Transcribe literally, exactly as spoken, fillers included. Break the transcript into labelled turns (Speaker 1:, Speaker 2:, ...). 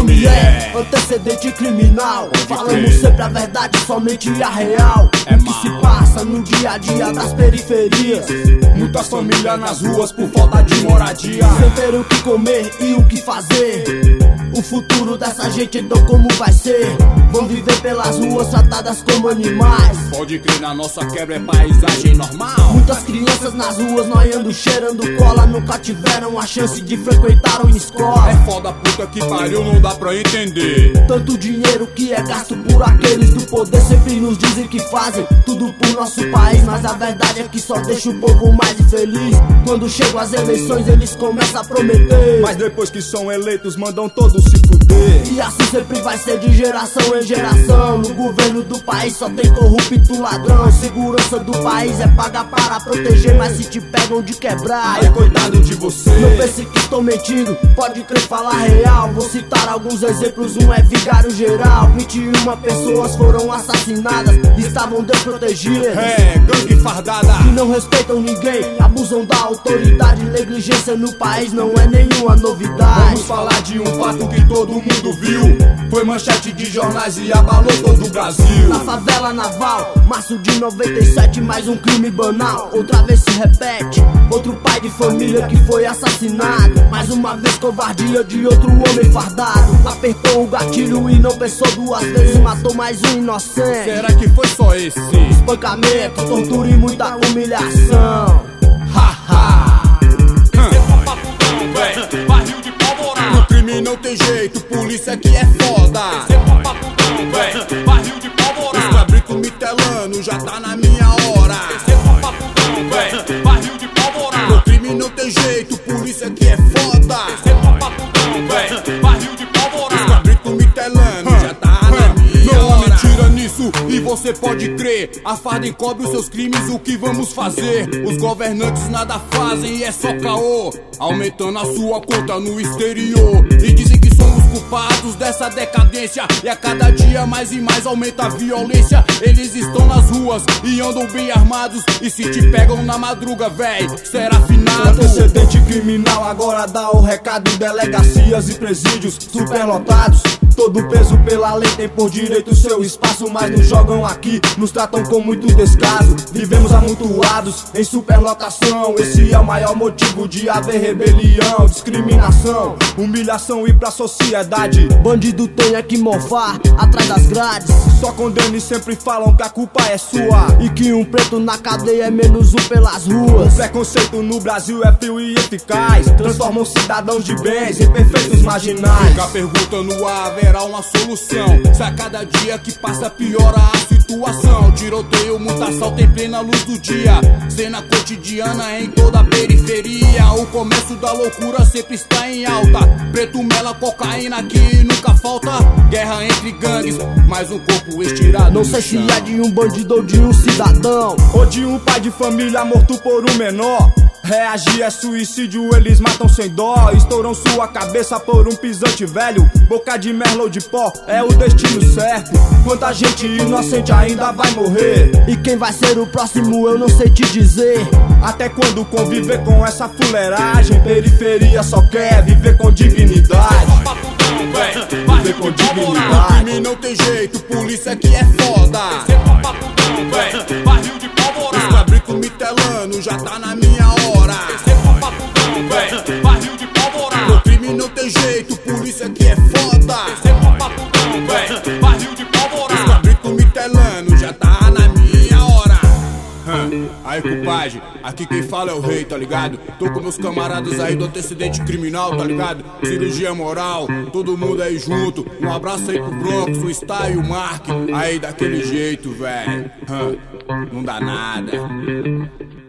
Speaker 1: nome é Antecedente Criminal. Falamos sempre a verdade, somente a real.
Speaker 2: É
Speaker 1: o que se passa no dia a dia das periferias.
Speaker 2: Muitas famílias nas ruas por falta de moradia,
Speaker 1: sem ter o que comer e o que fazer. O futuro dessa gente, então como vai ser? Vão viver pelas ruas tratadas como animais.
Speaker 2: Pode crer, na nossa quebra é paisagem normal.
Speaker 1: Muitas crianças nas ruas noiando, cheirando cola, nunca tiveram a chance de frequentar uma escola.
Speaker 2: É foda, puta que pariu, não dá pra entender.
Speaker 1: Tanto dinheiro que é gasto por aqueles do poder, sempre nos dizem que fazem tudo por nosso país, mas a verdade é que só deixa o povo mais infeliz. Quando chegam as eleições eles começam a prometer,
Speaker 2: mas depois que são eleitos mandam todos se fuder.
Speaker 1: E assim sempre vai ser de geração em geração. No governo do país só tem corrupto ladrão. Segurança do país é paga para proteger, mas se te pegam de quebrar,
Speaker 2: aí coitado de você.
Speaker 1: Não pense que estou mentindo, pode crer, falar real. Vou citar alguns exemplos, um é vigário geral. Vinte e uma pessoas foram assassinadas, estavam desprotegidas.
Speaker 2: É, gangue fardada
Speaker 1: que não respeitam ninguém, abusam da autoridade. Negligência no país não é nenhuma novidade.
Speaker 2: Vamos falar de um fato que todo mundo viu, foi manchete de jornais e abalou todo o Brasil.
Speaker 1: Na favela naval, março de noventa e sete, mais um crime banal. Outra vez se repete, outro pai de família que foi assassinado. Mais uma vez covardia de outro homem fardado. Apertou o gatilho e não pensou duas vezes, matou mais um inocente.
Speaker 2: Será que foi só esse?
Speaker 1: Espancamento, tortura e muita humilhação.
Speaker 2: Haha. Barril de pólvora. No crime não tem jeito, polícia que é foda. Barril de pólvora. Os cabritos me telando, já tá na minha hora. Barril de pólvora. No crime não tem jeito, polícia que é foda. Barril de pólvora. Os cabritos me telando, já tá na minha hora. Não há mentira nisso, e você pode crer. A farda encobre os seus crimes, o que vamos fazer? Os governantes nada fazem e é só caô, aumentando a sua conta no exterior. E dizem que somos culpados dessa decadência, e a cada dia mais e mais aumenta a violência. Eles estão nas ruas e andam bem armados, e se te pegam na madruga, véi, será finado.
Speaker 1: Antecedente criminal agora dá o recado. Delegacias e presídios superlotados. Todo peso pela lei tem por direito seu espaço, mas nos jogam aqui, nos tratam com muito descaso. Vivemos amontoados em superlotação, esse é o maior motivo de haver rebelião. Discriminação, humilhação e pra sociedade, bandido tem é que morfar atrás das grades. Só condenam e sempre falam que a culpa é sua, e que um preto na cadeia é menos um pelas ruas. O preconceito no Brasil é frio e eficaz, transformam cidadãos de bens em perfeitos marginais.
Speaker 2: Fica a pergunta no ar, haverá uma solução? Se a cada dia que passa piora a situação. Tiroteio, muita assalto em plena luz do dia, cena cotidiana em toda a periferia. O comércio da loucura sempre está em alta. Preto mela, cocaína que nunca falta. Guerra entre gangues, mais um corpo estirado.
Speaker 1: Não sei se é de um bandido ou de um cidadão,
Speaker 2: ou de um pai de família morto por um menor. Reagir é suicídio, eles matam sem dó. Estouram sua cabeça por um pisante velho. Boca de merlo de pó, é o destino certo. Quanta gente inocente ainda vai morrer,
Speaker 1: e quem vai ser o próximo eu não sei te dizer.
Speaker 2: Até quando conviver com essa fuleiragem? Periferia só quer viver com dignidade. Viver com dignidade. No crime não tem jeito, polícia que é foda. Barril de pólvora. Os cabritos me telando, já tá na minha hora. Barril de pólvora. No crime não tem jeito, polícia que é foda. Barril de pólvora. Os cabritos me telando, já tá na minha hora. Hum. Aí, compadre, aqui quem fala é o rei, tá ligado? Tô com meus camaradas aí do antecedente criminal, tá ligado? Cirurgia moral, todo mundo aí junto. Um abraço aí pro Broncos, o Star e o Mark. Aí daquele jeito, velho. Hum. Não dá nada.